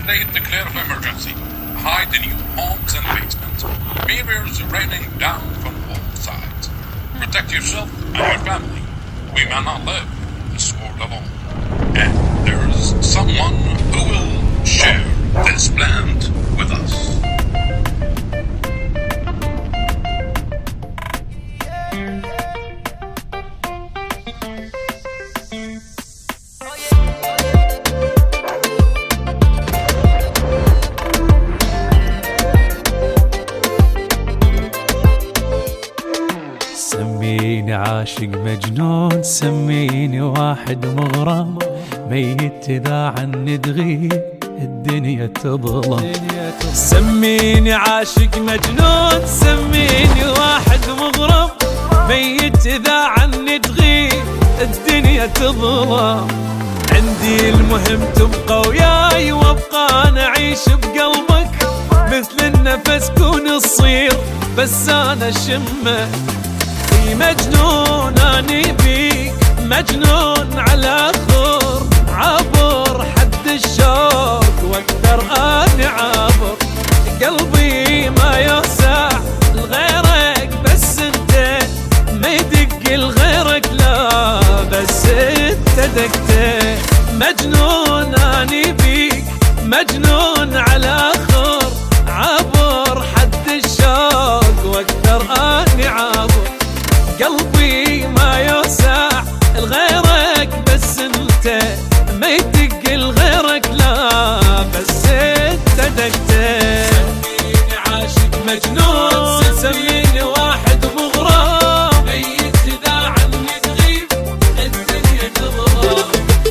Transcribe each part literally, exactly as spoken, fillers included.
state declare of emergency. Hide in your homes and basements. Barriers raining down from all sides. Protect yourself and your family. We may not live this world alone. And there is someone who will share this land with us. سميني عاشق مجنون، سميني واحد مغرم، ميت إذا عني تغيب الدنيا تظلم. سميني عاشق مجنون، سميني واحد مغرم، ميت إذا عني تغيب الدنيا تظلم. عندي المهم تبقى وياي وابقى أنا أعيش بقلبك، مثل النفس كون تصير بس أنا شمك. مجنون اني بيك، مجنون على خور، عبر حد الشوق واقدر اني عابر. قلبي ما يوسع لغيرك بس انت، ما يدق لغيرك لا بس انت دقت. مجنون اني بيك، مجنون على خور، عبر حد الشوق واقدر اني عابر. قلبي ما يوسع لغيرك بس انت، ما يدق لغيرك لا بس انت دقت. سميني عاشق مجنون، سميني واحد مغرم، ميت اذا عني تغيب الدنيا تظلم.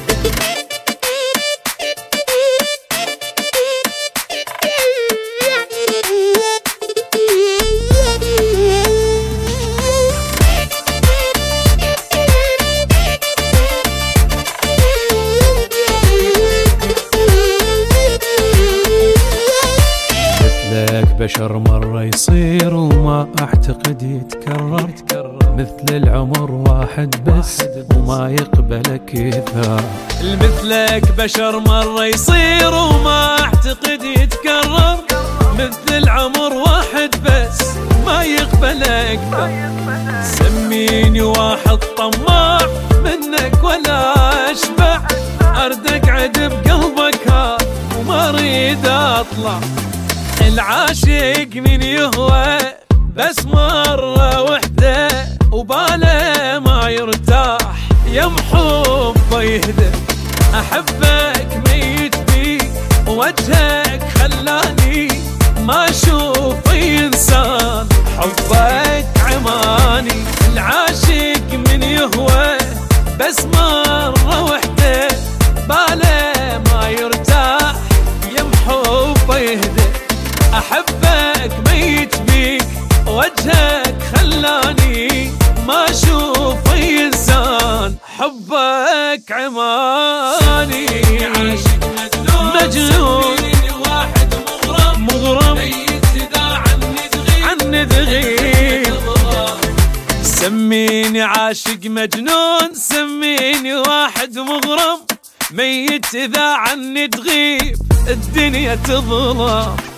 بشر مرة يصير وما أعتقد يتكرر، مثل العمر واحد بس وما يقبل كثار. مثلك بشر مرة يصير وما أعتقد يتكرر، مثل العمر واحد بس ما يقبل أكثر. سميني واحد طماع منك ولا أشبع، أرد أقعد بقلبك ها وما أريد أطلع. العاشق من يهوى بس مرة وحدة، وباله ما يرتاح يم حبه يهدى. أحبك ميت بيك، وجهك خلاني ما أشوف إنسان، حبك عماني. العاشق من يهوى بس مرة وحدة، باله ما يرتاح يم حبه يهدى. أحبك ميت بيك، وجهك خلاني ما أشوف إنسان، حبك عماني. عاشق مجنون، مجنون واحد مغرم، مغرم ميت إذا عني تغيب، عني تغيب. سميني عاشق مجنون، سميني واحد مغرم، ميت إذا عني تغيب الدنيا تظلم.